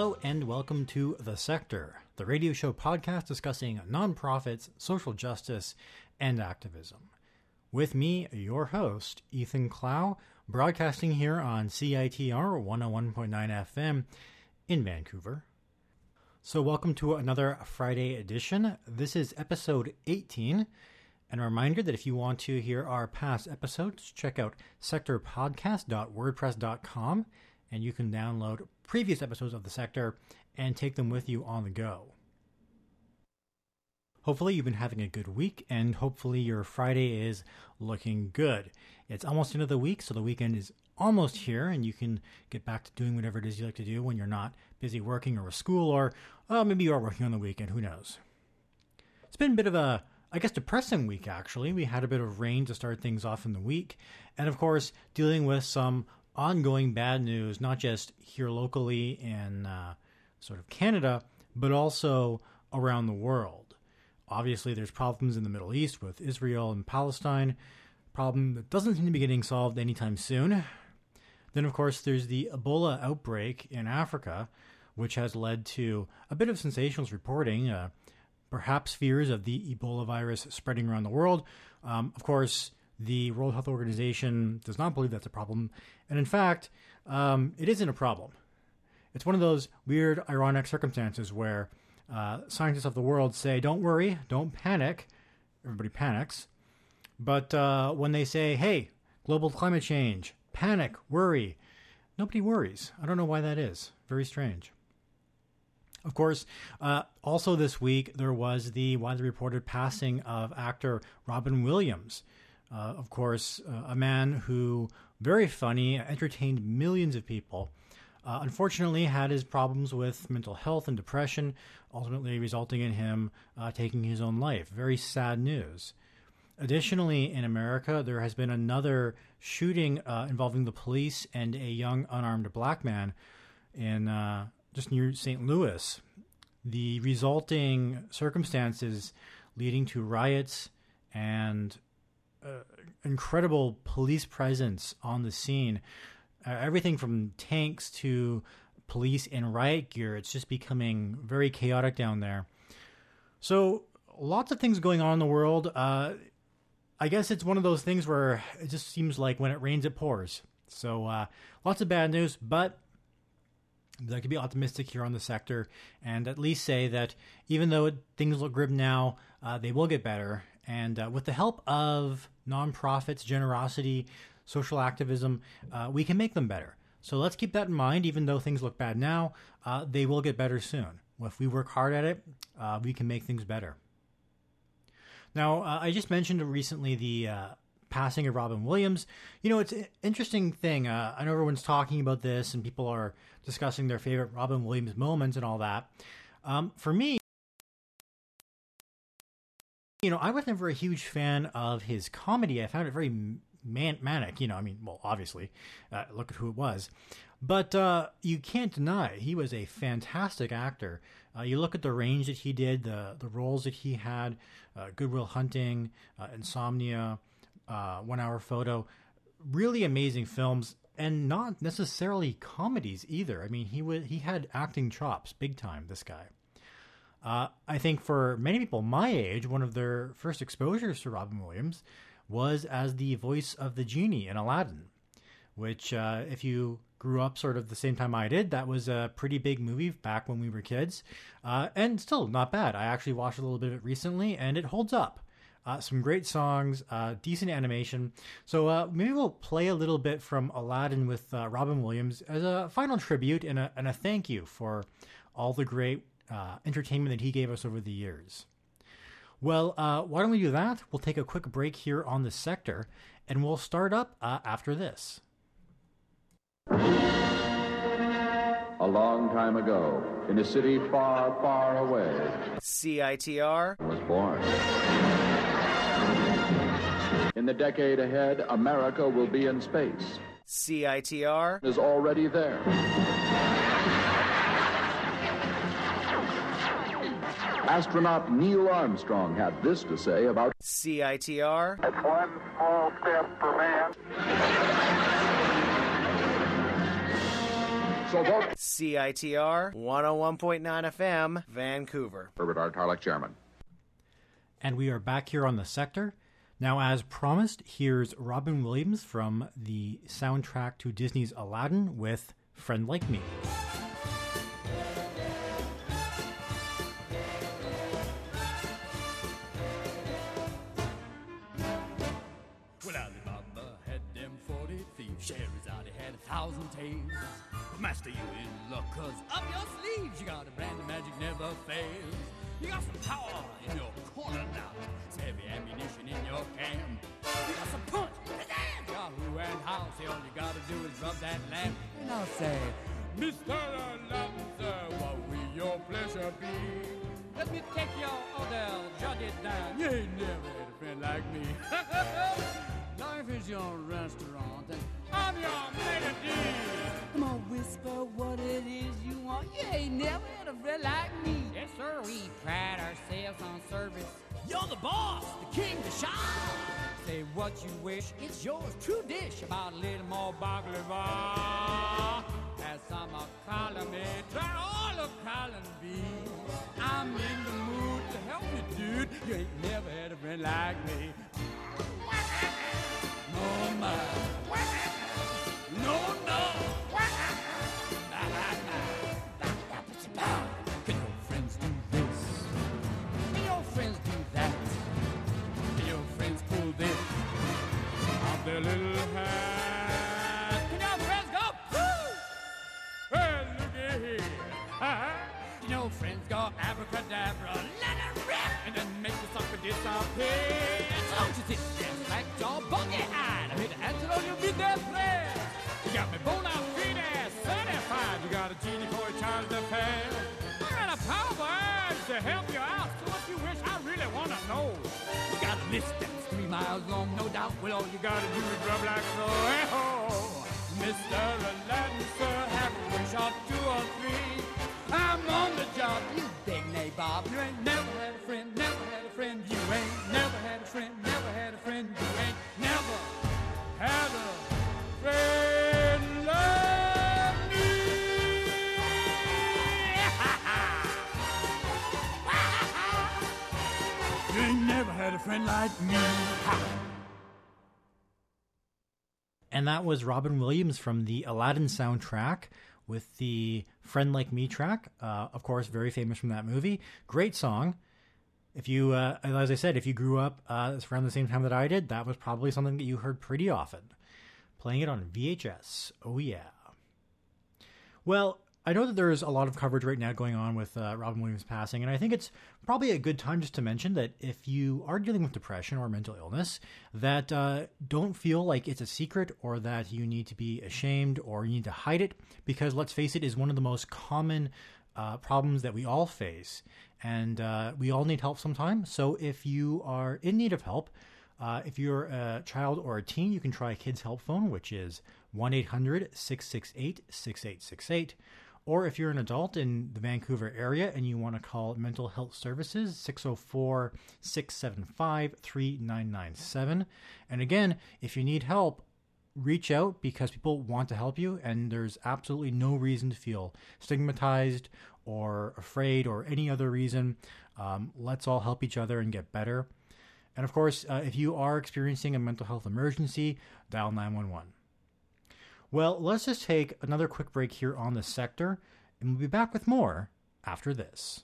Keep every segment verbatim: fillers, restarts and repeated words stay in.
Hello and welcome to The Sector, the radio show podcast discussing nonprofits, social justice, and activism. With me, your host, Ethan Clow, broadcasting here on C I T R one oh one point nine F M in Vancouver. So welcome to another Friday edition. This is episode eighteen, and a reminder that if you want to hear our past episodes, check out sector podcast dot wordpress dot com, and you can download previous episodes of The Sector and take them with you on the go. Hopefully you've been having a good week, and hopefully your Friday is looking good. It's almost the end of the week, so the weekend is almost here, and you can get back to doing whatever it is you like to do when you're not busy working or with school, or oh, maybe you are working on the weekend, who knows. It's been a bit of a, I guess, depressing week, actually. We had a bit of rain to start things off in the week, and of course, dealing with some ongoing bad news, not just here locally in uh, sort of Canada, but also around the world. Obviously, there's problems in the Middle East with Israel and Palestine, problem that doesn't seem to be getting solved anytime soon. Then, of course, there's the Ebola outbreak in Africa, which has led to a bit of sensational reporting, uh, perhaps fears of the Ebola virus spreading around the world. Um, of course, the World Health Organization does not believe that's a problem. And in fact, um, it isn't a problem. It's one of those weird, ironic circumstances where uh, scientists of the world say, don't worry, don't panic. Everybody panics. But uh, when they say, hey, global climate change, panic, worry, nobody worries. I don't know why that is. Very strange. Of course, uh, also this week, there was the widely reported passing of actor Robin Williams. Uh, of course, uh, a man who, very funny, entertained millions of people, uh, unfortunately had his problems with mental health and depression, ultimately resulting in him uh, taking his own life. Very sad news. Additionally, in America, there has been another shooting uh, involving the police and a young unarmed black man in uh, just near Saint Louis. The resulting circumstances leading to riots and Uh, incredible police presence on the scene. Uh, everything from tanks to police in riot gear. It's just becoming very chaotic down there. So lots of things going on in the world. Uh, I guess it's one of those things where it just seems like when it rains, it pours. So uh, lots of bad news, but I'd like to be optimistic here on The Sector and at least say that even though it, things look grim now, uh, they will get better. And uh, with the help of nonprofits, generosity, social activism, uh, we can make them better. So let's keep that in mind. Even though things look bad now, uh, they will get better soon. If we work hard at it, uh, we can make things better. Now, uh, I just mentioned recently the uh, passing of Robin Williams. You know, it's an interesting thing. Uh, I know everyone's talking about this and people are discussing their favorite Robin Williams moments and all that. Um, for me, you know, I was never a huge fan of his comedy. I found it very man- manic. You know, I mean, well, obviously, uh, look at who it was. But uh, you can't deny he was a fantastic actor. Uh, you look at the range that he did, the the roles that he had, uh, Good Will Hunting, uh, Insomnia, uh, One Hour Photo, really amazing films, and not necessarily comedies either. I mean, he was he had acting chops, big time, this guy. Uh, I think for many people my age, one of their first exposures to Robin Williams was as the voice of the genie in Aladdin, which uh, if you grew up sort of the same time I did, that was a pretty big movie back when we were kids, uh, and still not bad. I actually watched a little bit of it recently, and it holds up. Uh, some great songs, uh, decent animation. So uh, maybe we'll play a little bit from Aladdin with uh, Robin Williams as a final tribute and a, and a thank you for all the great Uh, entertainment that he gave us over the years. Well, uh, why don't we do that? We'll take a quick break here on The Sector, and we'll start up uh, after this. A long time ago, in a city far, far away, C I T R was born. In the decade ahead, America will be in space. C I T R is already there. Astronaut Neil Armstrong had this to say about C I T R. It's one small step for man. So vote C I T R one oh one point nine F M, Vancouver. Herbert R. Tarlek, Chairman. And we are back here on The Sector. Now, as promised, here's Robin Williams from the soundtrack to Disney's Aladdin with Friend Like Me. Well, Alibaba had them forty thieves. Scheherazade had a thousand tales. Master, you in luck, cause up your sleeves you got a brand of magic never fails. You got some power in your corner now. Some heavy ammunition in your camp. You got some punch, pizzazz, Yahoo and how. Say all you gotta do is rub that lamp. And I'll say, Mister Aladdin, sir, what will your pleasure be? Let me take your order, jot it down. You ain't never had a friend like me. Life is your restaurant, and I'm your melody. Come on, whisper what it is you want. You ain't never had a friend like me. Yes, sir, we pride ourselves on service. You're the boss, the king, the shah. Say what you wish, it's yours, true dish. About a little more baklava. Have some of column A, try all of column B. I'm in the mood to help you, dude. You ain't never had a friend like me. No, my. No, no. Can your friends do this? Can your friends do that? Can your friends pull this off their little hat? Can your friends go, woo? Well, looky here. Can your friends go abracadabra, let it rip, and then make the sucker disappear? Don't you sit there like your buggy-eyed? I hit a answer on your midday play. You got me bona fide certified. You got a genie for a child to pay. I got a power urge to help you out. So what you wish, I really want to know. You got a list that's three miles long, no doubt. Well, all you got to do is rub like so. Hey-ho, Mister Aladdin, sir, have a wish or two or three. I'm on the job, you big nabob. You ain't never had a friend, never had a friend. You ain't never had a friend, never had a friend. You ain't never had a friend like me. You ain't never had a friend like me. And that was Robin Williams from the Aladdin soundtrack with the Friend Like Me track. Uh, of course, very famous from that movie. Great song. If you, uh, as I said, if you grew up uh, around the same time that I did, that was probably something that you heard pretty often. Playing it on V H S. Oh, yeah. Well, I know that there's a lot of coverage right now going on with uh, Robin Williams passing, and I think it's probably a good time just to mention that if you are dealing with depression or mental illness, that uh, don't feel like it's a secret or that you need to be ashamed or you need to hide it, because let's face it, is one of the most common uh, problems that we all face, and uh, we all need help sometimes. So if you are in need of help, uh, if you're a child or a teen, you can try Kids Help Phone, which is one eight hundred six six eight six eight six eight. Or if you're an adult in the Vancouver area and you want to call Mental Health Services, six oh four, six seven five, three nine nine seven. And again, if you need help, reach out because people want to help you, and there's absolutely no reason to feel stigmatized or afraid or any other reason. Um, let's all help each other and get better. And of course, uh, if you are experiencing a mental health emergency, dial nine one one. Well, let's just take another quick break here on The Sector, and we'll be back with more after this.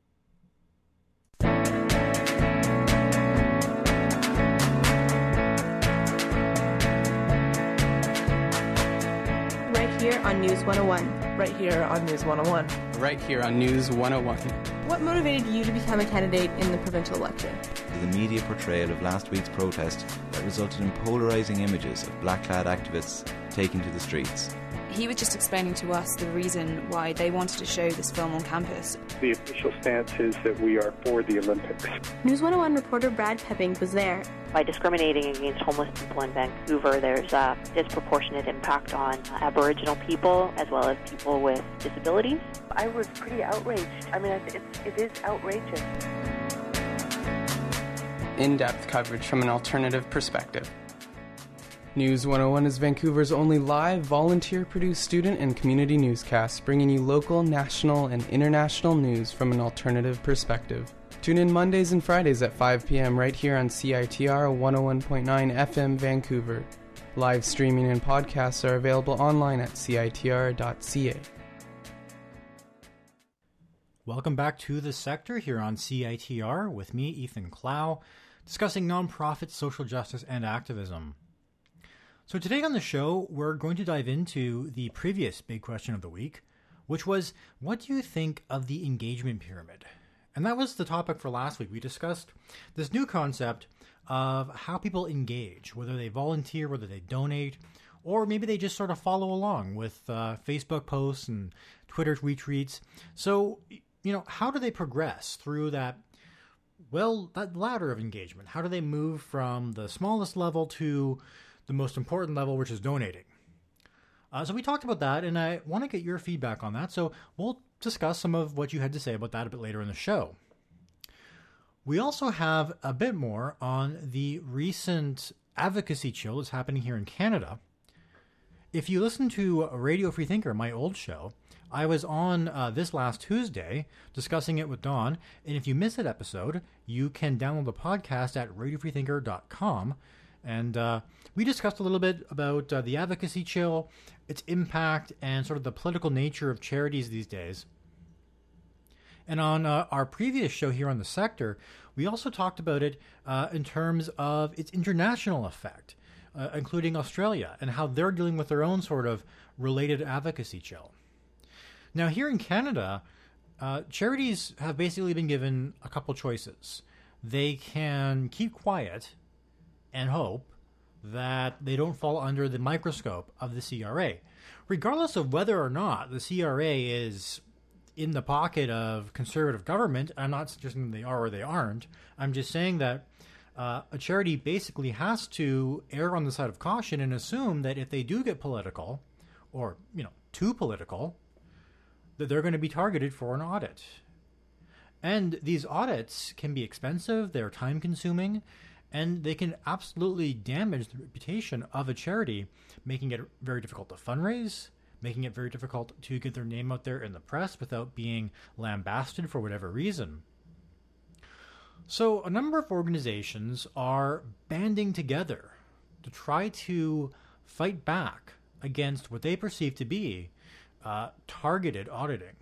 Right here on News one oh one. Right here on News one oh one. Right here on News one oh one. What motivated you to become a candidate in the provincial election? The media portrayal of last week's protest that resulted in polarising images of black-clad activists taking to the streets. He was just explaining to us the reason why they wanted to show this film on campus. The official stance is that we are for the Olympics. News one oh one reporter Brad Pepping was there. By discriminating against homeless people in Vancouver, there's a disproportionate impact on Aboriginal people as well as people with disabilities. I was pretty outraged. I mean, it's, it is outrageous. In-depth coverage from an alternative perspective. News one oh one is Vancouver's only live, volunteer-produced student and community newscast, bringing you local, national, and international news from an alternative perspective. Tune in Mondays and Fridays at five p.m. right here on C I T R one oh one point nine F M Vancouver. Live streaming and podcasts are available online at C I T R dot C A. Welcome back to The Sector here on C I T R with me, Ethan Clow, discussing nonprofit social justice and activism. So today on the show, we're going to dive into the previous big question of the week, which was, what do you think of the engagement pyramid? And that was the topic for last week. We discussed this new concept of how people engage, whether they volunteer, whether they donate, or maybe they just sort of follow along with uh, Facebook posts and Twitter retweets. So, you know, how do they progress through that, well, that ladder of engagement? How do they move from the smallest level to the most important level, which is donating? Uh, so we talked about that, and I want to get your feedback on that. So we'll discuss some of what you had to say about that a bit later in the show. We also have a bit more on the recent advocacy chill that's happening here in Canada. If you listen to Radio Free Thinker, my old show, I was on uh, this last Tuesday discussing it with Dawn, and if you missed that episode, you can download the podcast at radio free thinker dot com. And uh, we discussed a little bit about uh, the advocacy chill, its impact, and sort of the political nature of charities these days. And on uh, our previous show here on The Sector, we also talked about it uh, in terms of its international effect, uh, including Australia, and how they're dealing with their own sort of related advocacy chill. Now, here in Canada, uh, charities have basically been given a couple choices. They can keep quiet and hope that they don't fall under the microscope of the C R A. Regardless of whether or not the C R A is in the pocket of conservative government, I'm not suggesting they are or they aren't. I'm just saying that uh, a charity basically has to err on the side of caution and assume that if they do get political, or, you know, too political, that they're going to be targeted for an audit. And these audits can be expensive, they're time-consuming, and they can absolutely damage the reputation of a charity, making it very difficult to fundraise, making it very difficult to get their name out there in the press without being lambasted for whatever reason. So a number of organizations are banding together to try to fight back against what they perceive to be uh, targeted auditing.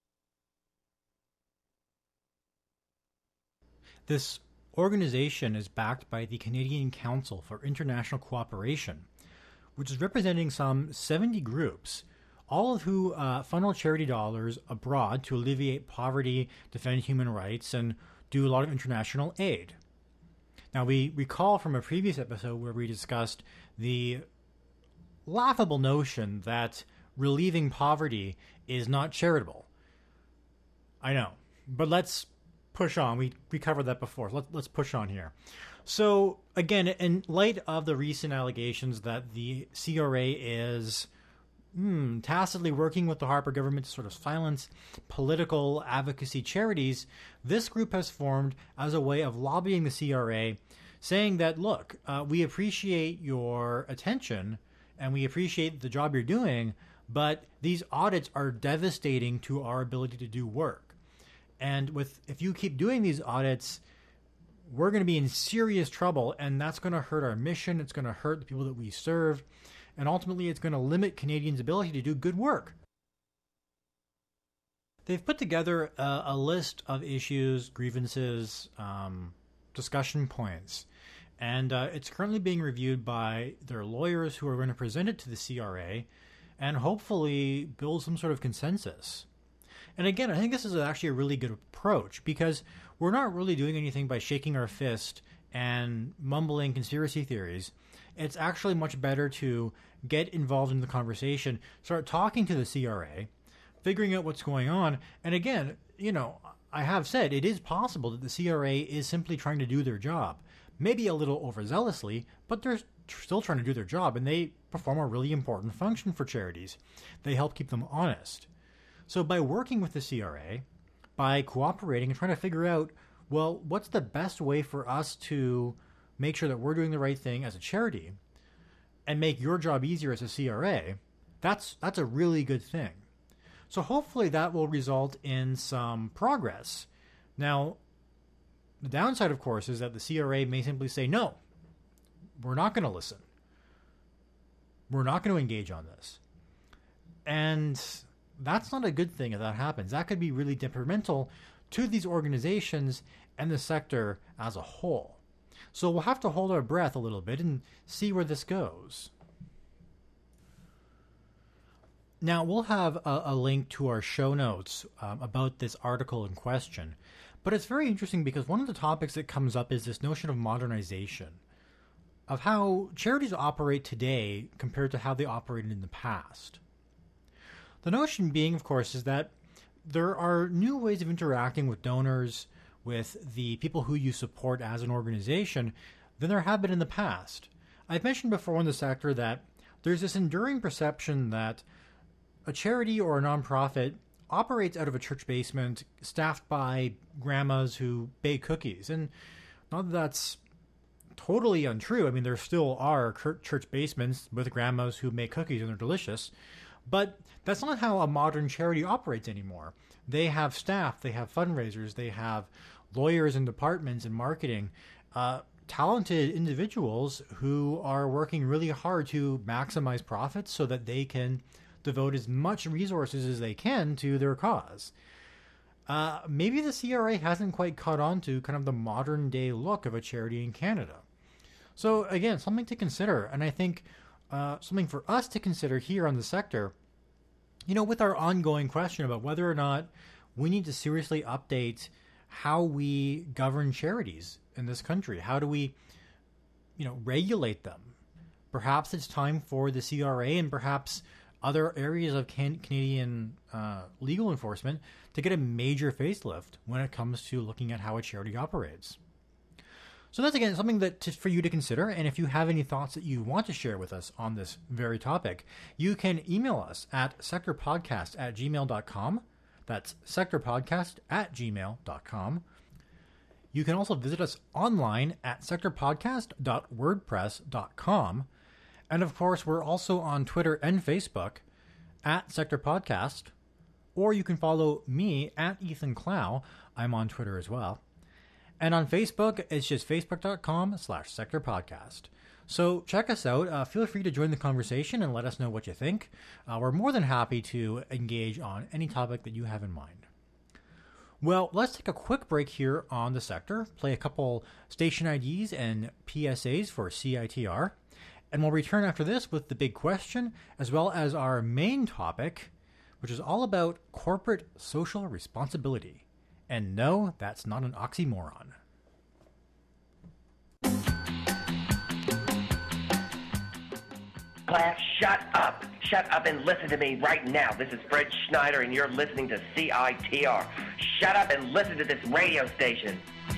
This organization is backed by the Canadian Council for International Cooperation, which is representing some seventy groups, all of who uh, funnel charity dollars abroad to alleviate poverty, defend human rights, and do a lot of international aid. Now, we recall from a previous episode where we discussed the laughable notion that relieving poverty is not charitable. I know, but let's push on. We we covered that before. Let, let's push on here. So, again, in light of the recent allegations that the C R A is hmm, tacitly working with the Harper government to sort of silence political advocacy charities, this group has formed as a way of lobbying the C R A, saying that, look, uh, we appreciate your attention and we appreciate the job you're doing, but these audits are devastating to our ability to do work. And with if you keep doing these audits, we're going to be in serious trouble, and that's going to hurt our mission. It's going to hurt the people that we serve, and ultimately it's going to limit Canadians' ability to do good work. They've put together a, a list of issues, grievances, um, discussion points, and uh, it's currently being reviewed by their lawyers who are going to present it to the C R A and hopefully build some sort of consensus. And again, I think this is actually a really good approach because we're not really doing anything by shaking our fist and mumbling conspiracy theories. It's actually much better to get involved in the conversation, start talking to the C R A, figuring out what's going on. And again, you know, I have said it is possible that the C R A is simply trying to do their job. Maybe a little overzealously, but they're still trying to do their job, and they perform a really important function for charities. They help keep them honest. So by working with the C R A, by cooperating and trying to figure out, well, what's the best way for us to make sure that we're doing the right thing as a charity, and make your job easier as a C R A, that's that's a really good thing. So hopefully that will result in some progress. Now, the downside, of course, is that the C R A may simply say, no, we're not going to listen. We're not going to engage on this. And that's not a good thing if that happens. That could be really detrimental to these organizations and the sector as a whole. So we'll have to hold our breath a little bit and see where this goes. Now, we'll have a, a link to our show notes um, about this article in question. But it's very interesting because one of the topics that comes up is this notion of modernization, of how charities operate today compared to how they operated in the past. The notion being, of course, is that there are new ways of interacting with donors, with the people who you support as an organization, than there have been in the past. I've mentioned before in the sector that there's this enduring perception that a charity or a nonprofit operates out of a church basement staffed by grandmas who bake cookies. And not that that's totally untrue. I mean, there still are church basements with grandmas who make cookies and they're delicious. But that's not how a modern charity operates anymore. They have staff, they have fundraisers, they have lawyers and departments and marketing, uh, talented individuals who are working really hard to maximize profits so that they can devote as much resources as they can to their cause. Uh, maybe the C R A hasn't quite caught on to kind of the modern day look of a charity in Canada. So again, something to consider. And I think uh, something for us to consider here on the sector, you know, with our ongoing question about whether or not we need to seriously update how we govern charities in this country. How do we, you know, regulate them? Perhaps it's time for the C R A and perhaps other areas of can- Canadian uh, legal enforcement to get a major facelift when it comes to looking at how a charity operates. So that's, again, something that to, for you to consider. And if you have any thoughts that you want to share with us on this very topic, you can email us at sectorpodcast at gmail dot com. That's sectorpodcast at gmail dot com. You can also visit us online at sectorpodcast dot wordpress dot com. And of course, we're also on Twitter and Facebook at Sector Podcast, or you can follow me at Ethan Clow. I'm on Twitter as well. And on Facebook, it's just facebook.com slash Sector Podcast. So check us out. Uh, feel free to join the conversation and let us know what you think. Uh, we're more than happy to engage on any topic that you have in mind. Well, let's take a quick break here on the sector, play a couple station I Ds and P S As for C I T R, and we'll return after this with the big question, as well as our main topic, which is all about corporate social responsibility. And no, that's not an oxymoron. Class, shut up. Shut up and listen to me right now. This is Fred Schneider, and you're listening to C I T R. Shut up and listen to this radio station.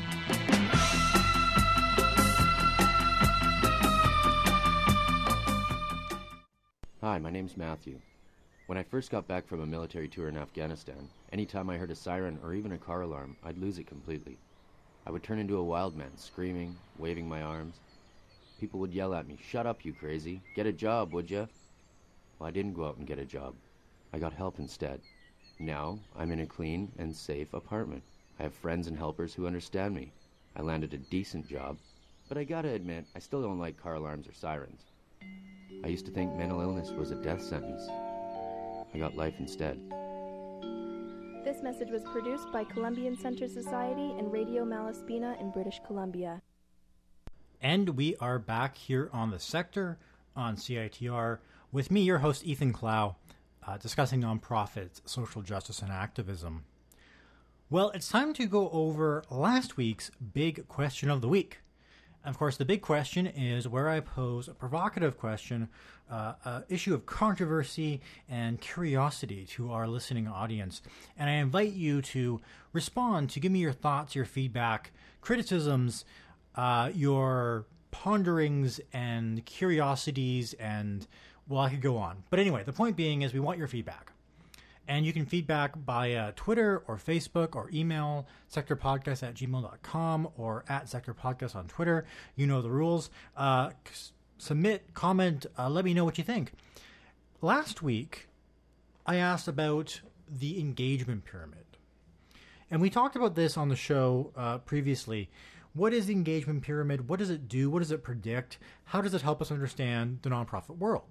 Hi, my name's Matthew. When I first got back from a military tour in Afghanistan, anytime I heard a siren or even a car alarm, I'd lose it completely. I would turn into a wild man, screaming, waving my arms. People would yell at me, "Shut up, you crazy. Get a job, would ya?" Well, I didn't go out and get a job. I got help instead. Now, I'm in a clean and safe apartment. I have friends and helpers who understand me. I landed a decent job, but I gotta admit, I still don't like car alarms or sirens. I used to think mental illness was a death sentence. I got life instead. This message was produced by Columbian Center Society and Radio Malaspina in British Columbia. And we are back here on the sector on C I T R with me, your host, Ethan Clow, uh, discussing nonprofits, social justice, and activism. Well, it's time to go over last week's big question of the week. And of course, the big question is where I pose a provocative question, uh, an issue of controversy and curiosity to our listening audience. And I invite you to respond, to give me your thoughts, your feedback, criticisms, uh, your ponderings and curiosities, and, well, I could go on. But anyway, the point being is we want your feedback. And you can feedback by uh, Twitter or Facebook or email, sectorpodcast at gmail dot com or at sectorpodcast on Twitter. You know the rules. Uh, submit, comment, uh, let me know what you think. Last week, I asked about the engagement pyramid. And we talked about this on the show uh, previously. What is the engagement pyramid? What does it do? What does it predict? How does it help us understand the nonprofit world?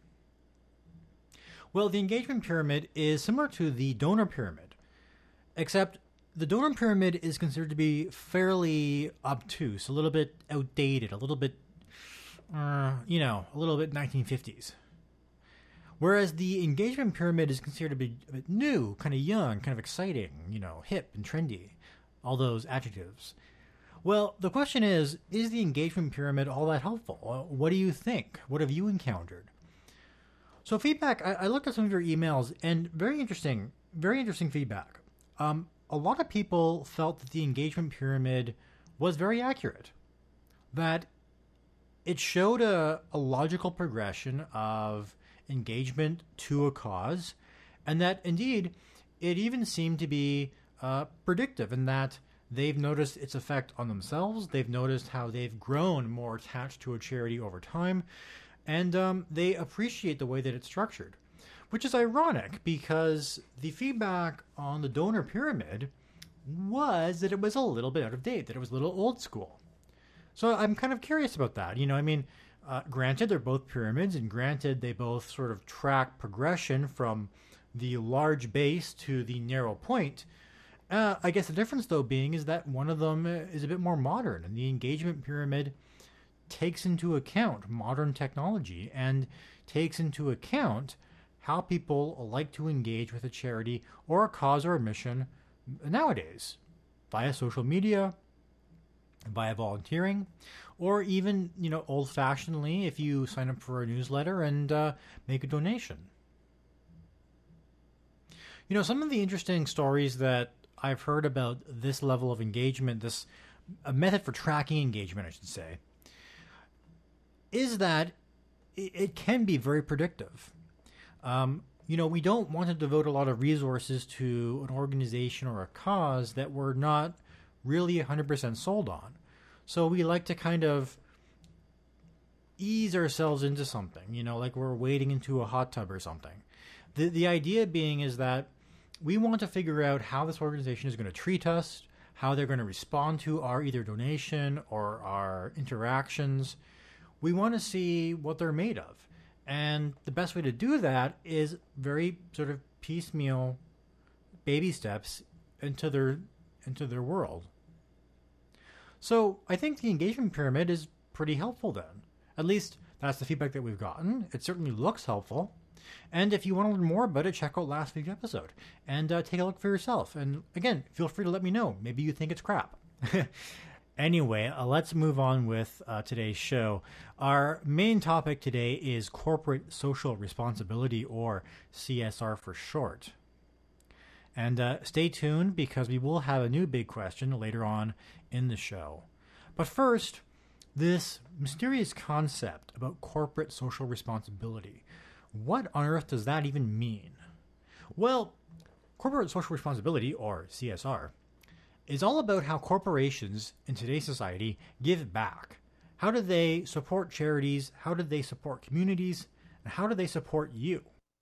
Well, the engagement pyramid is similar to the donor pyramid, except the donor pyramid is considered to be fairly obtuse, a little bit outdated, a little bit, uh, you know, a little bit nineteen fifties. Whereas the engagement pyramid is considered to be a bit new, kind of young, kind of exciting, you know, hip and trendy, all those adjectives. Well, the question is, is the engagement pyramid all that helpful? What do you think? What have you encountered? So feedback, I, I looked at some of your emails, and very interesting, very interesting feedback. Um, a lot of people felt that the engagement pyramid was very accurate, that it showed a, a logical progression of engagement to a cause, and that indeed it even seemed to be uh, predictive in that they've noticed its effect on themselves, they've noticed how they've grown more attached to a charity over time, and um, they appreciate the way that it's structured. Which is ironic because the feedback on the donor pyramid was that it was a little bit out of date, that it was a little old school. So I'm kind of curious about that. You know, I mean, uh, granted, they're both pyramids, and granted, they both sort of track progression from the large base to the narrow point. Uh, I guess the difference, though, being is that one of them is a bit more modern, and the engagement pyramid takes into account modern technology and takes into account how people like to engage with a charity or a cause or a mission nowadays, via social media, via volunteering, or even, you know, old-fashionedly if you sign up for a newsletter and uh, make a donation. You know, some of the interesting stories that I've heard about this level of engagement, this a method for tracking engagement, I should say, is that it, it can be very predictive. Um, you know, we don't want to devote a lot of resources to an organization or a cause that we're not really one hundred percent sold on. So we like to kind of ease ourselves into something, you know, like we're wading into a hot tub or something. The, the idea being is that we want to figure out how this organization is going to treat us, how they're going to respond to our either donation or our interactions. We want to see what they're made of. And the best way to do that is very sort of piecemeal baby steps into their into their world. So I think the engagement pyramid is pretty helpful then. At least that's the feedback that we've gotten. It certainly looks helpful. And if you want to learn more about it, check out last week's episode and uh, take a look for yourself. And again, feel free to let me know. Maybe you think it's crap. Anyway, uh, let's move on with uh, today's show. Our main topic today is corporate social responsibility, or C S R for short. And uh, stay tuned because we will have a new big question later on in the show. But first, this mysterious concept about corporate social responsibility. What on earth does that even mean? Well, corporate social responsibility, or C S R, is all about how corporations in today's society give back. How do they support charities? How do they support communities? And how do they support you?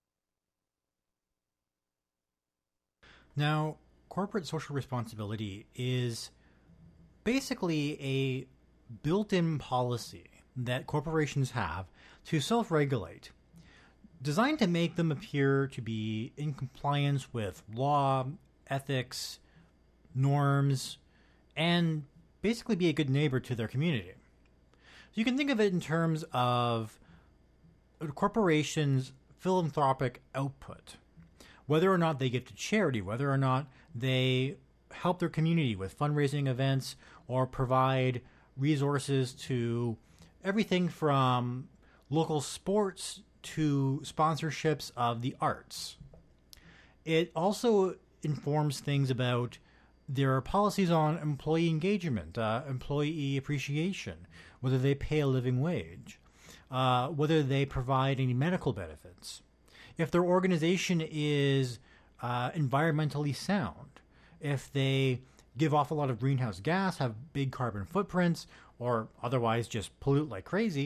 Now, corporate social responsibility is basically a built-in policy that corporations have to self-regulate, designed to make them appear to be in compliance with law, ethics, norms, and basically be a good neighbor to their community. So you can think of it in terms of a corporation's philanthropic output, whether or not they give to charity, whether or not they help their community with fundraising events or provide resources to everything from local sports to sponsorships of the arts. It also informs things about their policies on employee engagement, uh, employee appreciation, whether they pay a living wage, uh, whether they provide any medical benefits, if their organization is uh, environmentally sound, if they give off a lot of greenhouse gas, have big carbon footprints, or otherwise just pollute like crazy,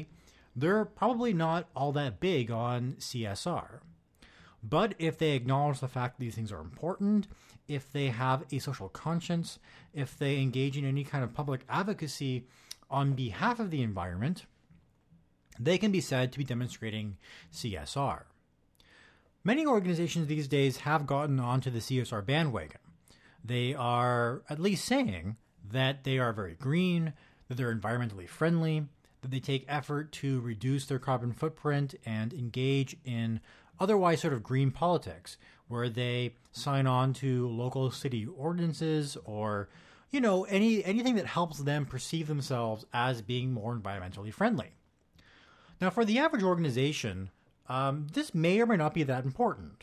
they're probably not all that big on C S R. But if they acknowledge the fact that these things are important, if they have a social conscience, if they engage in any kind of public advocacy on behalf of the environment, they can be said to be demonstrating C S R. Many organizations these days have gotten onto the C S R bandwagon. They are at least saying that they are very green, that they're environmentally friendly, that they take effort to reduce their carbon footprint and engage in otherwise sort of green politics, where they sign on to local city ordinances or, you know, any anything that helps them perceive themselves as being more environmentally friendly. Now, for the average organization, um, this may or may not be that important.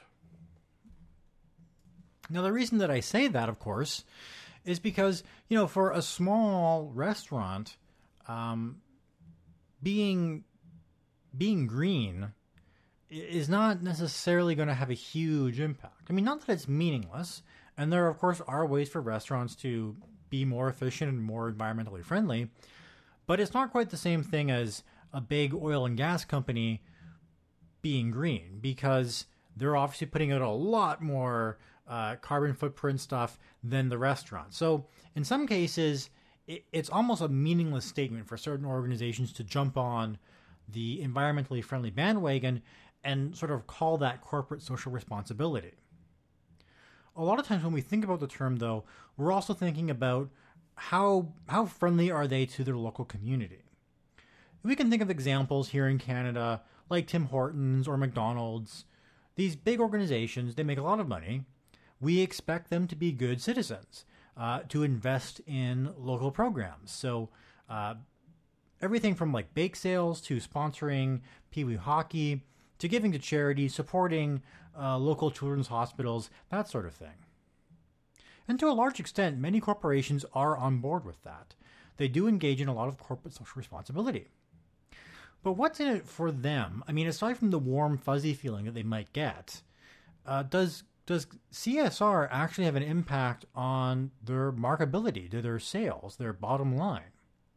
Now, the reason that I say that, of course, is because, you know, for a small restaurant, um, being being green is not necessarily going to have a huge impact. I mean, not that it's meaningless, and there, of course, are ways for restaurants to be more efficient and more environmentally friendly, but it's not quite the same thing as a big oil and gas company being green, because they're obviously putting out a lot more uh, carbon footprint stuff than the restaurant. So in some cases, it, it's almost a meaningless statement for certain organizations to jump on the environmentally friendly bandwagon and sort of call that corporate social responsibility. A lot of times when we think about the term, though, we're also thinking about how how friendly are they to their local community. We can think of examples here in Canada like Tim Hortons or McDonald's. These big organizations, they make a lot of money. We expect them to be good citizens, uh, to invest in local programs. So uh, everything from like bake sales to sponsoring Pee Wee hockey to giving to charity, supporting uh, local children's hospitals, that sort of thing. And to a large extent, many corporations are on board with that. They do engage in a lot of corporate social responsibility. But what's in it for them? I mean, aside from the warm, fuzzy feeling that they might get, uh, does does C S R actually have an impact on their marketability, to their sales, their bottom line?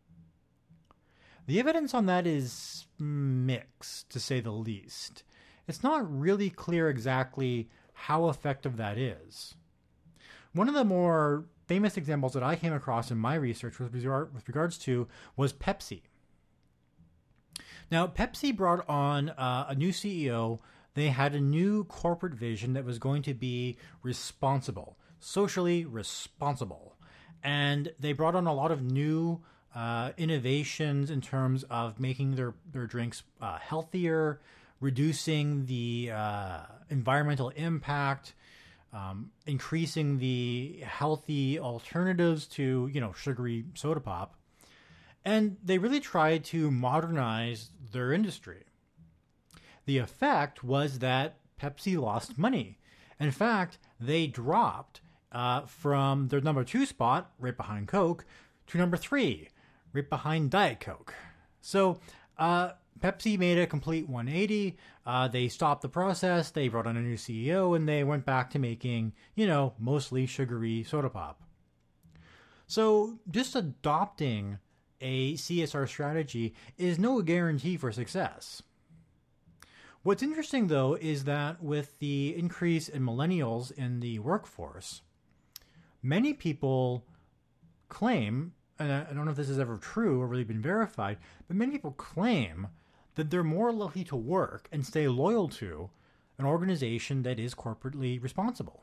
The evidence on that is mixed, to say the least. It's not really clear exactly how effective that is. One of the more famous examples that I came across in my research with, regard, with regards to was Pepsi. Now, Pepsi brought on uh, a new C E O. They had a new corporate vision that was going to be responsible, socially responsible. And they brought on a lot of new uh, innovations in terms of making their, their drinks uh, healthier, reducing the uh, environmental impact, um, increasing the healthy alternatives to, you know, sugary soda pop. And they really tried to modernize their industry. The effect was that Pepsi lost money. In fact, they dropped uh, from their number two spot, right behind Coke, to number three, right behind Diet Coke. So uh, Pepsi made a complete one eighty. Uh, they stopped the process. They brought on a new C E O, and they went back to making, you know, mostly sugary soda pop. So just adopting a C S R strategy is no guarantee for success. What's interesting, though, is that with the increase in millennials in the workforce, many people claim, and I don't know if this is ever true or really been verified, but many people claim that they're more likely to work and stay loyal to an organization that is corporately responsible.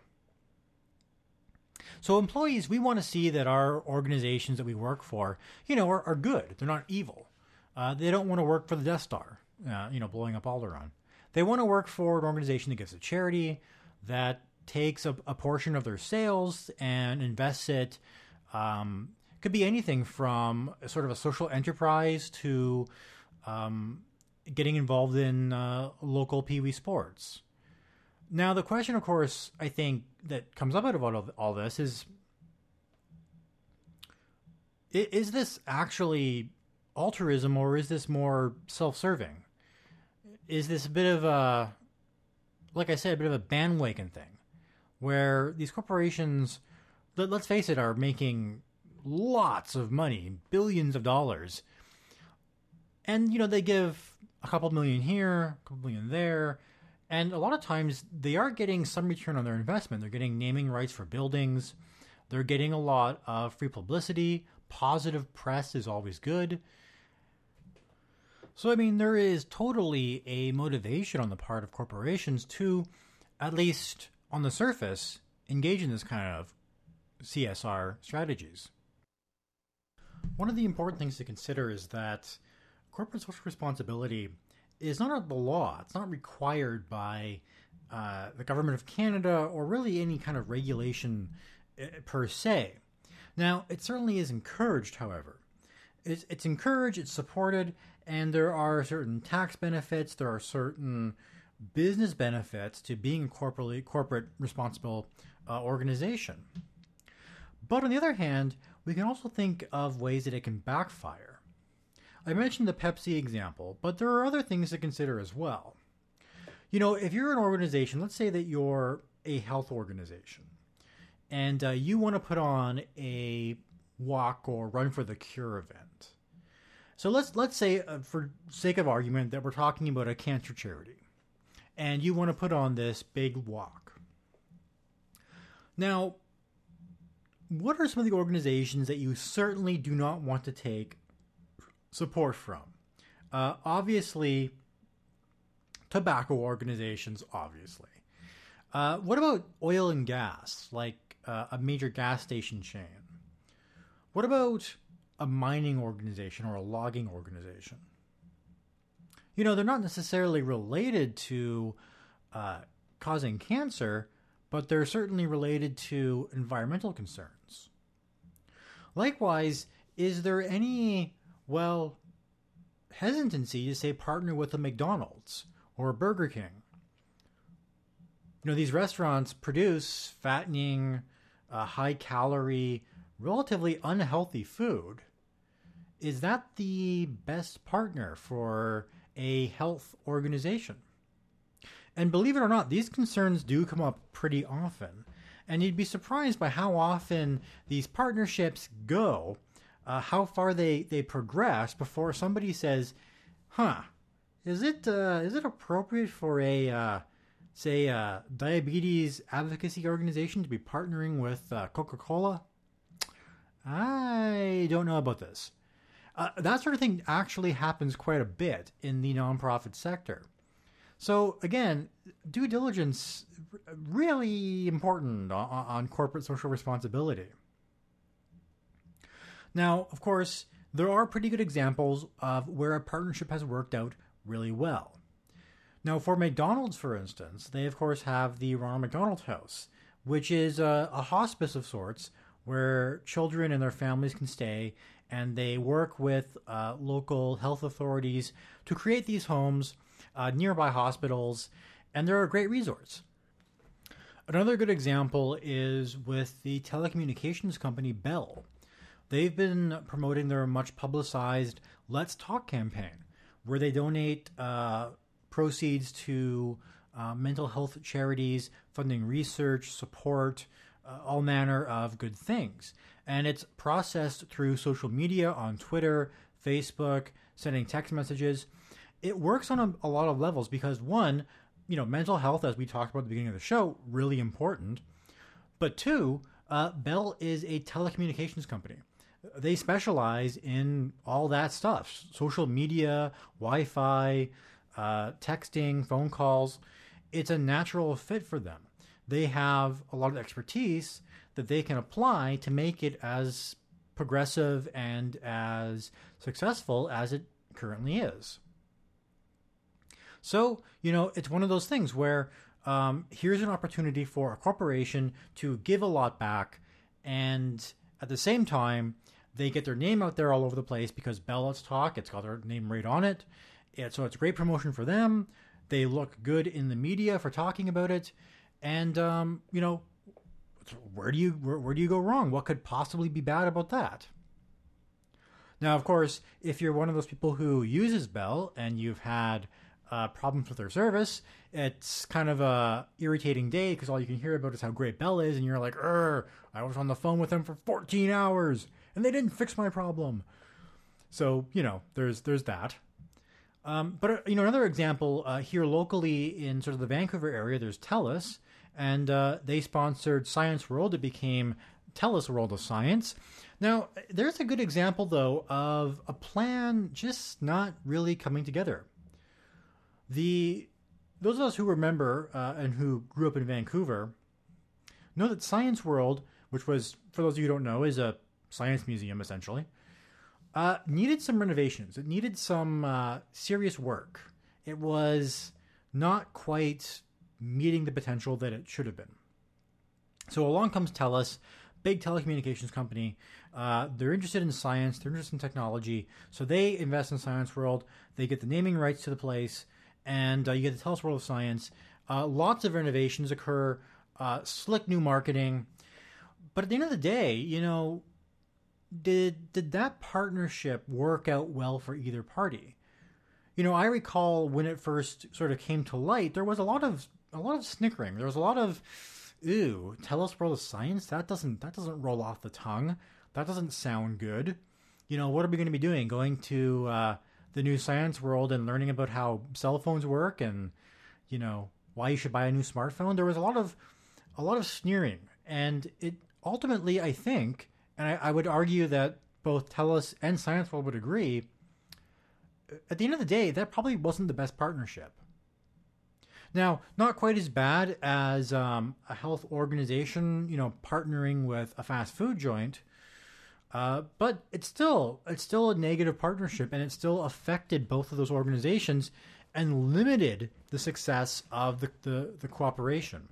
So employees, we want to see that our organizations that we work for, you know, are, are good. They're not evil. Uh, they don't want to work for the Death Star, uh, you know, blowing up Alderaan. They want to work for an organization that gives to charity, that takes a, a portion of their sales and invests it. Um, could be anything from sort of a social enterprise to um, getting involved in uh, local Pee Wee sports. Now, the question, of course, I think that comes up out of all, all this is, is this actually altruism or is this more self-serving? Is this a bit of a, like I said, a bit of a bandwagon thing where these corporations, let, let's face it, are making lots of money, billions of dollars. And, you know, they give a couple million here, a couple million there. And a lot of times they are getting some return on their investment. They're getting naming rights for buildings. They're getting a lot of free publicity. Positive press is always good. So, I mean, there is totally a motivation on the part of corporations to, at least on the surface, engage in this kind of C S R strategies. One of the important things to consider is that corporate social responsibility is not the law. It's not required by uh, the government of Canada or really any kind of regulation uh, per se. Now, it certainly is encouraged, however. It's, it's encouraged, it's supported, and there are certain tax benefits, there are certain business benefits to being a corporate, corporate responsible uh, organization. But on the other hand, we can also think of ways that it can backfire. I mentioned the Pepsi example, but there are other things to consider as well. You know, if you're an organization, let's say that you're a health organization, and uh, you want to put on a walk or run for the cure event. So let's let's say, uh, for sake of argument, that we're talking about a cancer charity, and you want to put on this big walk. Now, what are some of the organizations that you certainly do not want to take support from? Uh, obviously, tobacco organizations, obviously. Uh, what about oil and gas, like uh, a major gas station chain? What about a mining organization or a logging organization? You know, they're not necessarily related to uh, causing cancer, but they're certainly related to environmental concerns. Likewise, is there any, well, hesitancy to, say, partner with a McDonald's or a Burger King? You know, these restaurants produce fattening, uh, high-calorie, relatively unhealthy food. Is that the best partner for a health organization? And believe it or not, these concerns do come up pretty often. And you'd be surprised by how often these partnerships go, uh, how far they, they progress before somebody says, huh, is it uh, is it appropriate for a, uh, say, a diabetes advocacy organization to be partnering with uh, Coca-Cola? I don't know about this. Uh, that sort of thing actually happens quite a bit in the nonprofit sector. So again, due diligence, really important on, on corporate social responsibility. Now, of course, there are pretty good examples of where a partnership has worked out really well. Now, for McDonald's, for instance, they of course have the Ronald McDonald House, which is a, a hospice of sorts where children and their families can stay, and they work with uh, local health authorities to create these homes Uh, nearby hospitals, and they're a great resource. Another good example is with the telecommunications company Bell. They've been promoting their much publicized Let's Talk campaign, where they donate uh, proceeds to uh, mental health charities, funding research, support, uh, all manner of good things. And it's processed through social media on Twitter, Facebook, sending text messages. It works on a, a lot of levels because, one, you know, mental health, as we talked about at the beginning of the show, really important. But two, uh, Bell is a telecommunications company. They specialize in all that stuff: social media, Wi-Fi, uh, texting, phone calls. It's a natural fit for them. They have a lot of expertise that they can apply to make it as progressive and as successful as it currently is. So, you know, it's one of those things where um, here's an opportunity for a corporation to give a lot back, and at the same time, they get their name out there all over the place because Bell Let's Talk, it's got their name right on it. it. So it's great promotion for them. They look good in the media for talking about it. And, um, you know, where do you where, where do you go wrong? What could possibly be bad about that? Now, of course, if you're one of those people who uses Bell and you've had Uh, problems with their service, it's kind of a irritating day because all you can hear about is how great Bell is, and you're like, "Err, I was on the phone with them for fourteen hours and they didn't fix my problem." So, you know, there's there's that. Um, but, uh, you know, another example uh, here locally in sort of the Vancouver area, there's TELUS, and uh, they sponsored Science World. It became TELUS World of Science. Now, there's a good example, though, of a plan just not really coming together. The those of us who remember uh, and who grew up in Vancouver know that Science World, which was, for those of you who don't know, is a science museum, essentially, Uh, needed some renovations. It needed some uh, serious work. It was not quite meeting the potential that it should have been. So along comes TELUS, big telecommunications company. Uh, they're interested in science. They're interested in technology. So they invest in Science World. They get the naming rights to the place, and uh, you get the TELUS World of Science. Uh, lots of renovations occur, uh, slick new marketing. But at the end of the day, you know, Did did that partnership work out well for either party? You know, I recall when it first sort of came to light, there was a lot of a lot of snickering. There was a lot of, "Ooh, TELUS World of Science? That doesn't that doesn't roll off the tongue. That doesn't sound good. You know, what are we going to be doing? Going to uh, the new Science World and learning about how cell phones work and, you know, why you should buy a new smartphone?" There was a lot of a lot of sneering, and it ultimately, I think. And I, I would argue that both TELUS and Science World would agree, at the end of the day, that probably wasn't the best partnership. Now, not quite as bad as um, a health organization, you know, partnering with a fast food joint, uh, but it's still it's still a negative partnership, and it still affected both of those organizations and limited the success of the, the, the cooperation.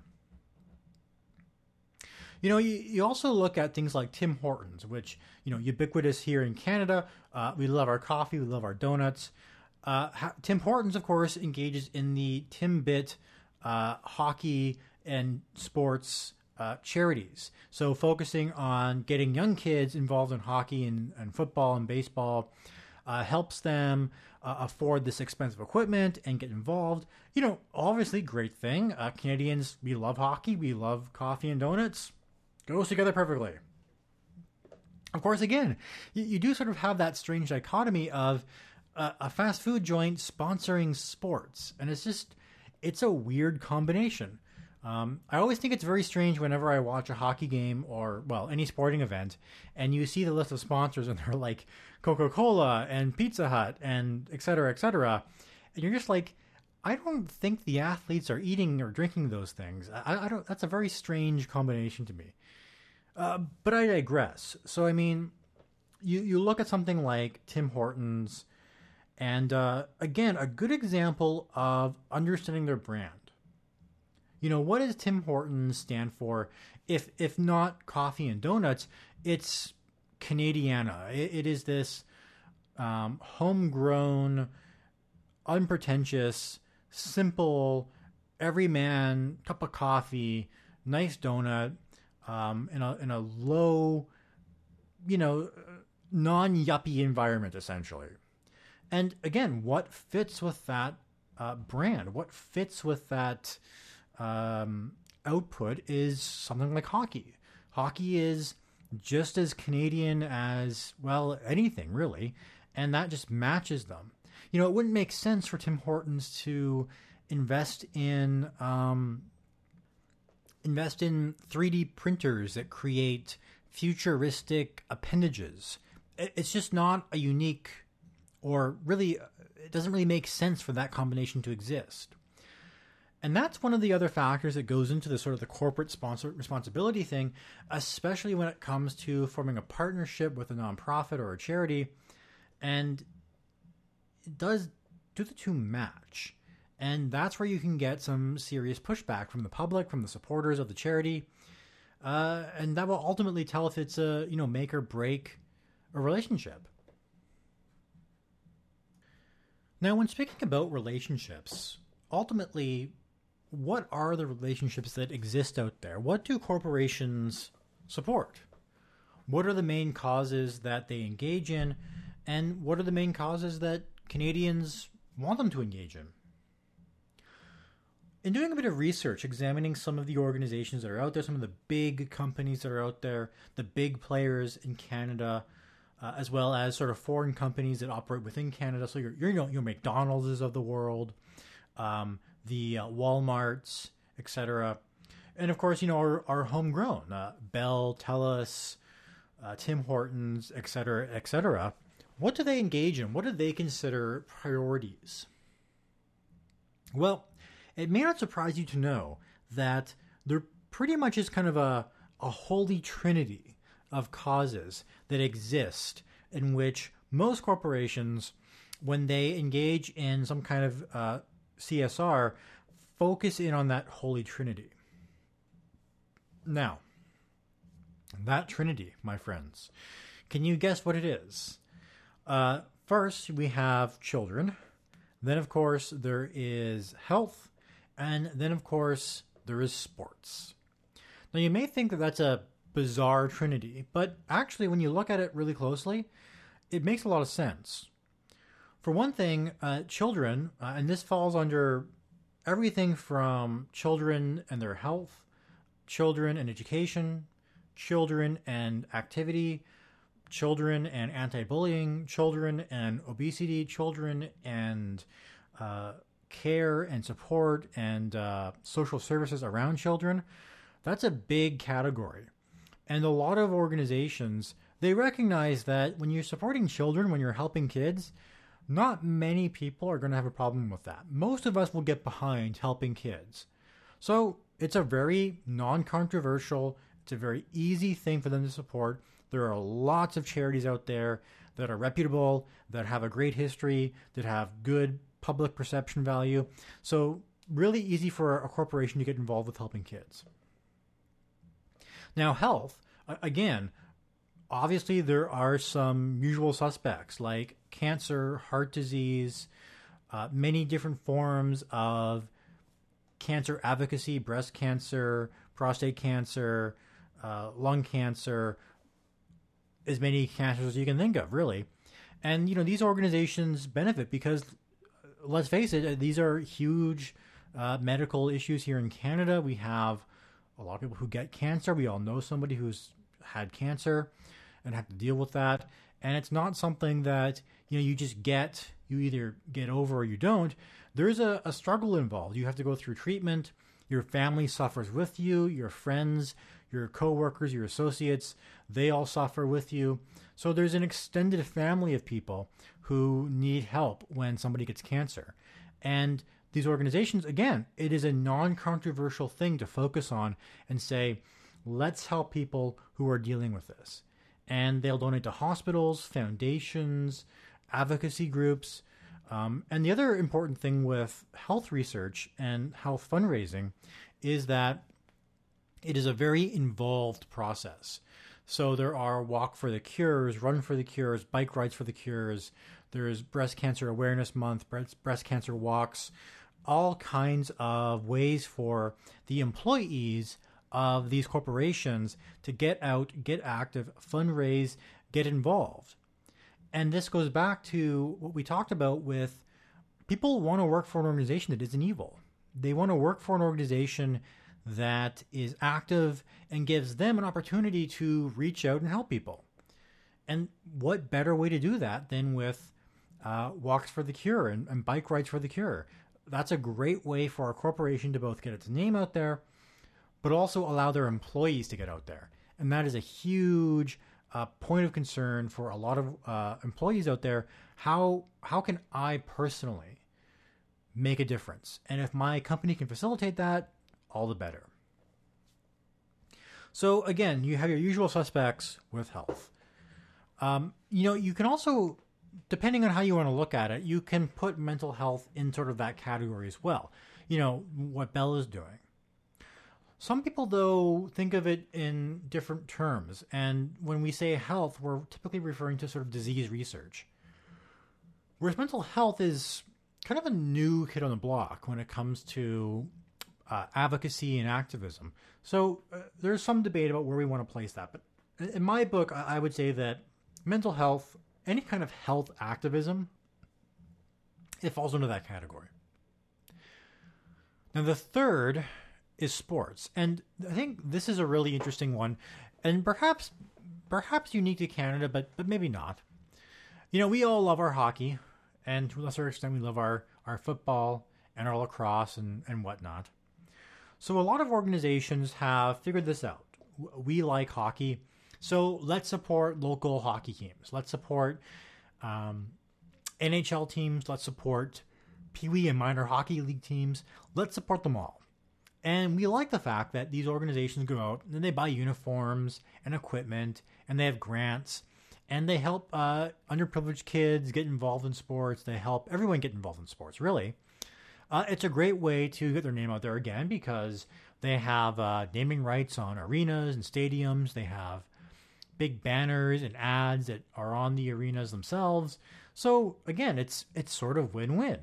You know, you, you also look at things like Tim Hortons, which, you know, ubiquitous here in Canada. Uh, we love our coffee. We love our donuts. Uh, ha- Tim Hortons, of course, engages in the Timbit uh, hockey and sports uh, charities. So focusing on getting young kids involved in hockey and, and football and baseball uh, helps them uh, afford this expensive equipment and get involved. You know, obviously, great thing. Uh, Canadians, we love hockey. We love coffee and donuts. Goes together perfectly. Of course, again, you, you do sort of have that strange dichotomy of uh, a fast food joint sponsoring sports. And it's just, it's a weird combination. Um, I always think it's very strange whenever I watch a hockey game or, well, any sporting event, and you see the list of sponsors and they're like Coca-Cola and Pizza Hut and et cetera, et cetera. And you're just like, I don't think the athletes are eating or drinking those things. I, I don't. That's a very strange combination to me. Uh, but I digress. So, I mean, you, you look at something like Tim Hortons, and uh, again, a good example of understanding their brand. You know, what does Tim Hortons stand for? If if not coffee and donuts, it's Canadiana. It, it is this um, homegrown, unpretentious, simple, everyman cup of coffee, nice donut, um, in a in a low, you know, non-yuppie environment, essentially. And again, what fits with that uh, brand? What fits with that um, output is something like hockey. Hockey is just as Canadian as, well, anything, really. And that just matches them. You know, it wouldn't make sense for Tim Hortons to invest in um, invest in three D printers that create futuristic appendages. It's just not a unique, or really, it doesn't really make sense for that combination to exist. And that's one of the other factors that goes into the sort of the corporate sponsor responsibility thing, especially when it comes to forming a partnership with a nonprofit or a charity. And it does, do the two match? And that's where you can get some serious pushback from the public, from the supporters of the charity. Uh, and that will ultimately tell if it's a, you know, make or break a relationship. Now, when speaking about relationships, ultimately, what are the relationships that exist out there? What do corporations support? What are the main causes that they engage in? And what are the main causes that Canadians want them to engage in? In doing a bit of research, examining some of the organizations that are out there, some of the big companies that are out there, the big players in Canada, uh, as well as sort of foreign companies that operate within Canada. So your, your, you know, your McDonald's of the world, um, the uh, Walmarts, et cetera. And of course, you know, our, our homegrown, uh, Bell, TELUS, uh, Tim Hortons, et cetera, et cetera. What do they engage in? What do they consider priorities? Well, it may not surprise you to know that there pretty much is kind of a, a holy trinity of causes that exist in which most corporations, when they engage in some kind of uh, C S R, focus in on that holy trinity. Now, that trinity, my friends, can you guess what it is? Uh, first, we have children. Then, of course, there is health. And then, of course, there is sports. Now, you may think that that's a bizarre trinity, but actually, when you look at it really closely, it makes a lot of sense. For one thing, uh, children, uh, and this falls under everything from children and their health, children and education, children and activity, children and anti-bullying, children and obesity, children and uh, care and support and uh, social services around children. That's a big category. And a lot of organizations, they recognize that when you're supporting children, when you're helping kids, not many people are going to have a problem with that. Most of us will get behind helping kids. So it's a very non-controversial, it's a very easy thing for them to support. There are lots of charities out there that are reputable, that have a great history, that have good public perception value. So really easy for a corporation to get involved with helping kids. Now, health, again, obviously there are some usual suspects like cancer, heart disease, uh, many different forms of cancer advocacy, breast cancer, prostate cancer, uh, lung cancer, as many cancers as you can think of, really. And, you know, these organizations benefit because, let's face it, these are huge uh, medical issues here in Canada. We have a lot of people who get cancer. We all know somebody who's had cancer and have to deal with that. And it's not something that, you know, you just get, you either get over or you don't. There's a, a struggle involved. You have to go through treatment. Your family suffers with you. Your friends, your coworkers, your associates, they all suffer with you. So there's an extended family of people who need help when somebody gets cancer. And these organizations, again, it is a non-controversial thing to focus on and say, let's help people who are dealing with this. And they'll donate to hospitals, foundations, advocacy groups. Um, and the other important thing with health research and health fundraising is that it is a very involved process. So there are Walk for the Cures, Run for the Cures, Bike Rides for the Cures. There's Breast Cancer Awareness Month, breast, breast cancer walks, all kinds of ways for the employees of these corporations to get out, get active, fundraise, get involved. And this goes back to what we talked about with people want to work for an organization that isn't evil. They want to work for an organization that is active and gives them an opportunity to reach out and help people. And what better way to do that than with uh, Walks for the Cure and, and Bike Rides for the Cure? That's a great way for a corporation to both get its name out there, but also allow their employees to get out there. And that is a huge uh, point of concern for a lot of uh, employees out there. How how can I personally make a difference? And if my company can facilitate that, all the better. So again, you have your usual suspects with health. Um, you know, you can also, depending on how you want to look at it, you can put mental health in sort of that category as well. You know, what Bell is doing. Some people, though, think of it in different terms. And when we say health, we're typically referring to sort of disease research. Whereas mental health is kind of a new kid on the block when it comes to uh, advocacy and activism. So uh, there's some debate about where we want to place that. But in my book, I would say that mental health, any kind of health activism, it falls under that category. Now, the third is sports. And I think this is a really interesting one. And perhaps perhaps unique to Canada, but but maybe not. You know, we all love our hockey, and to a lesser extent, we love our, our football and our lacrosse and, and whatnot. So a lot of organizations have figured this out. We like hockey, so let's support local hockey teams. Let's support um, N H L teams. Let's support Pee Wee and minor hockey league teams. Let's support them all. And we like the fact that these organizations go out and they buy uniforms and equipment, and they have grants, and they help uh, underprivileged kids get involved in sports. They help everyone get involved in sports, really. Uh, it's a great way to get their name out there again because they have uh, naming rights on arenas and stadiums. They have big banners and ads that are on the arenas themselves. So again, it's it's sort of win-win.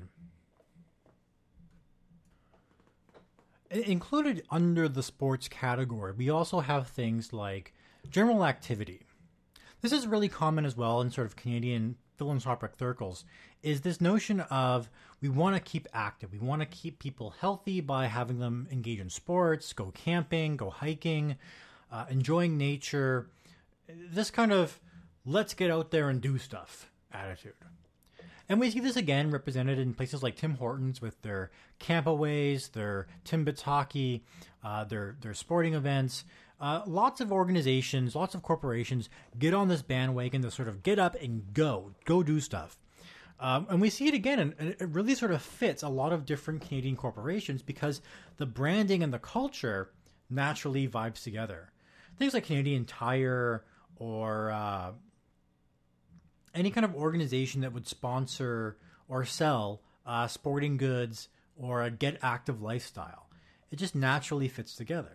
Included under the sports category, we also have things like general activity. This is really common as well in sort of Canadian philanthropic circles, is this notion of we want to keep active. We want to keep people healthy by having them engage in sports, go camping, go hiking, uh, enjoying nature. This kind of let's get out there and do stuff attitude. And we see this again represented in places like Tim Hortons with their campaways, their Timbits hockey, uh, their, their sporting events. Uh, lots of organizations, lots of corporations get on this bandwagon to sort of get up and go, go do stuff. Um, and we see it again, and it really sort of fits a lot of different Canadian corporations because the branding and the culture naturally vibes together. Things like Canadian Tire or uh, any kind of organization that would sponsor or sell uh, sporting goods or a get active lifestyle. It just naturally fits together.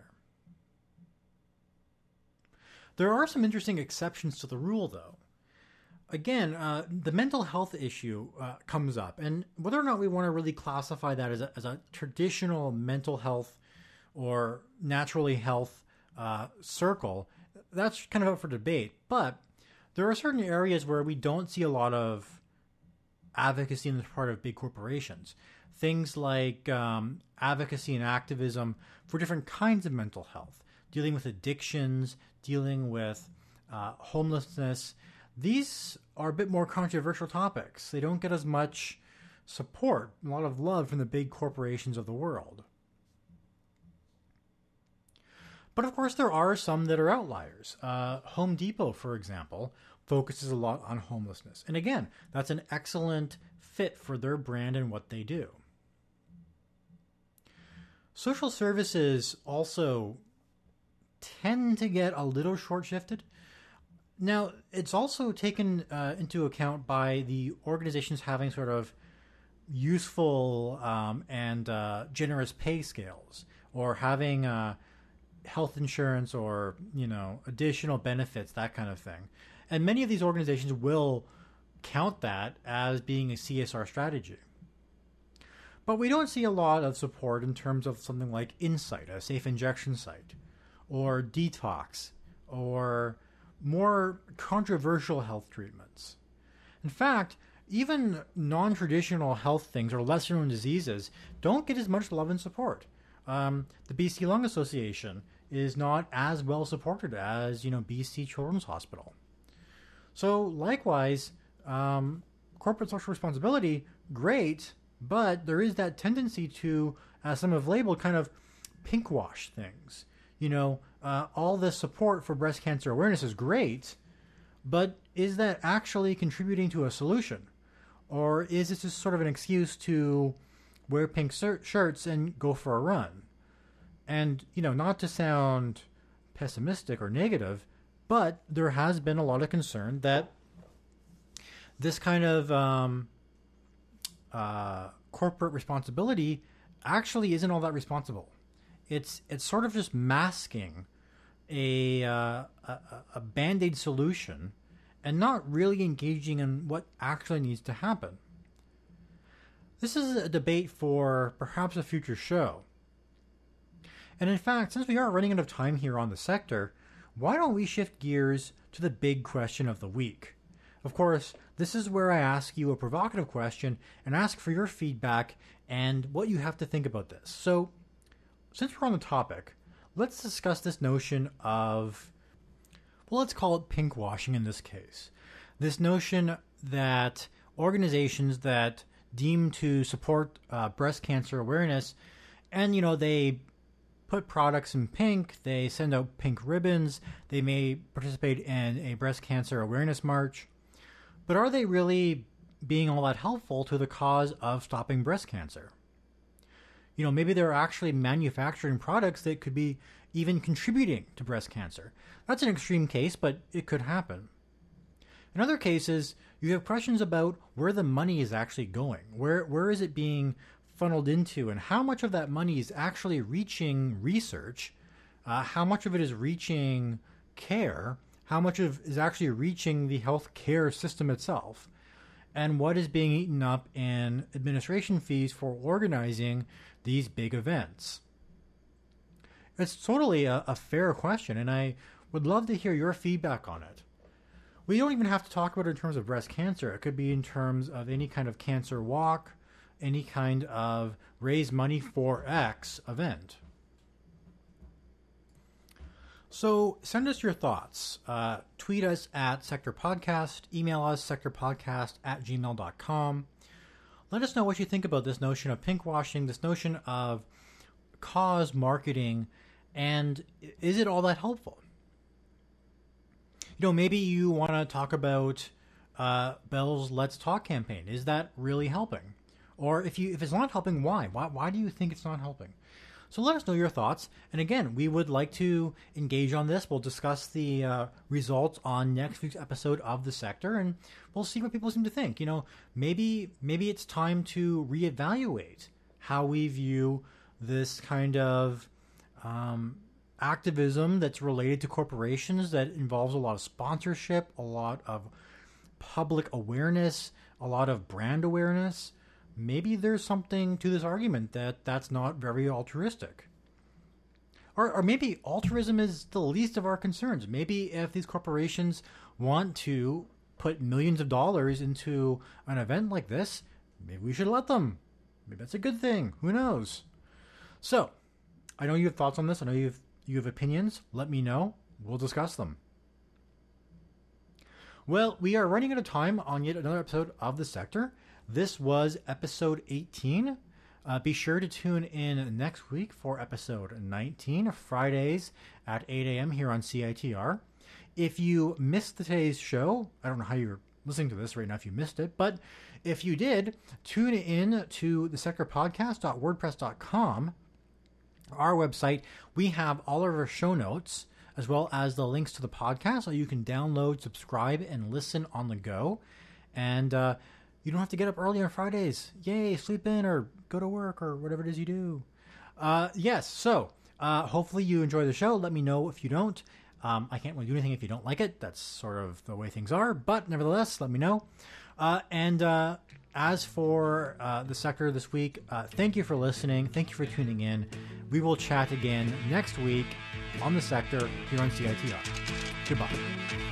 There are some interesting exceptions to the rule, though. Again, uh, the mental health issue uh, comes up, and whether or not we want to really classify that as a, as a traditional mental health or naturally health uh, circle, that's kind of up for debate. But there are certain areas where we don't see a lot of advocacy on the part of big corporations. Things like um, advocacy and activism for different kinds of mental health, dealing with addictions, dealing with uh, homelessness. These are a bit more controversial topics. They don't get as much support, a lot of love from the big corporations of the world. But of course, there are some that are outliers. Uh, Home Depot, for example, focuses a lot on homelessness. And again, that's an excellent fit for their brand and what they do. Social services also tend to get a little short-shifted. Now, it's also taken uh, into account by the organizations having sort of useful um, and uh, generous pay scales, or having uh, health insurance or, you know, additional benefits, that kind of thing. And many of these organizations will count that as being a C S R strategy. But we don't see a lot of support in terms of something like Insight, a safe injection site, or detox, or more controversial health treatments. In fact, even non-traditional health things or lesser-known diseases don't get as much love and support. Um, the B C Lung Association is not as well supported as, you know, B C Children's Hospital. So likewise, um, corporate social responsibility, great, but there is that tendency to, as some have labeled, kind of pinkwash things. You know, uh, all this support for breast cancer awareness is great, but is that actually contributing to a solution? Or is it just sort of an excuse to wear pink shirts and go for a run? And, you know, not to sound pessimistic or negative, but there has been a lot of concern that this kind of um, uh, corporate responsibility actually isn't all that responsible. It's it's sort of just masking a, uh, a, a Band-Aid solution and not really engaging in what actually needs to happen. This is a debate for perhaps a future show. And in fact, since we are running out of time here on the sector, why don't we shift gears to the big question of the week? Of course, this is where I ask you a provocative question and ask for your feedback and what you have to think about this. So, since we're on the topic, let's discuss this notion of well, let's call it pinkwashing in this case. This notion that organizations that deem to support uh, breast cancer awareness, and, you know, they put products in pink, they send out pink ribbons, they may participate in a breast cancer awareness march, but are they really being all that helpful to the cause of stopping breast cancer? You know, maybe they're actually manufacturing products that could be even contributing to breast cancer. That's an extreme case, but it could happen. In other cases, you have questions about where the money is actually going. Where where is it being funneled into, and how much of that money is actually reaching research? Uh, how much of it is reaching care? How much of is actually reaching the health care system itself? And what is being eaten up in administration fees for organizing these big events? It's totally a, a fair question, and I would love to hear your feedback on it. We don't even have to talk about it in terms of breast cancer. It could be in terms of any kind of cancer walk, any kind of raise money for X event. So send us your thoughts. Uh, tweet us at Sector Podcast. Email us sectorpodcast at gmail dot com. Let us know what you think about this notion of pinkwashing, this notion of cause marketing, and is it all that helpful? You know, maybe you want to talk about uh, Bell's Let's Talk campaign. Is that really helping? Or if you if it's not helping, why? Why why do you think it's not helping? So let us know your thoughts. And again, we would like to engage on this. We'll discuss the uh, results on next week's episode of The Sector, and we'll see what people seem to think. You know, maybe maybe it's time to reevaluate how we view this kind of um, activism that's related to corporations, that involves a lot of sponsorship, a lot of public awareness, a lot of brand awareness. Maybe there's something to this argument that that's not very altruistic. Or, or maybe altruism is the least of our concerns. Maybe if these corporations want to put millions of dollars into an event like this, maybe we should let them. Maybe that's a good thing. Who knows? So, I know you have thoughts on this. I know you have, you have opinions. Let me know. We'll discuss them. Well, we are running out of time on yet another episode of The Sector. This was episode eighteen. Uh, be sure to tune in next week for episode nineteen, Fridays at eight a.m. here on C I T R. If you missed today's show, I don't know how you're listening to this right now if you missed it, but if you did, tune in to the sector podcast dot wordpress dot com, our website. We have all of our show notes, as well as the links to the podcast, so you can download, subscribe, and listen on the go. And uh, you don't have to get up early on Fridays. Yay, sleep in or go to work or whatever it is you do. Uh, yes, so uh, hopefully you enjoy the show. Let me know if you don't. Um, I can't really do anything if you don't like it. That's sort of the way things are. But nevertheless, let me know. Uh, and uh, as for uh, The Sector this week, uh, thank you for listening. Thank you for tuning in. We will chat again next week on The Sector here on C I T R. Goodbye.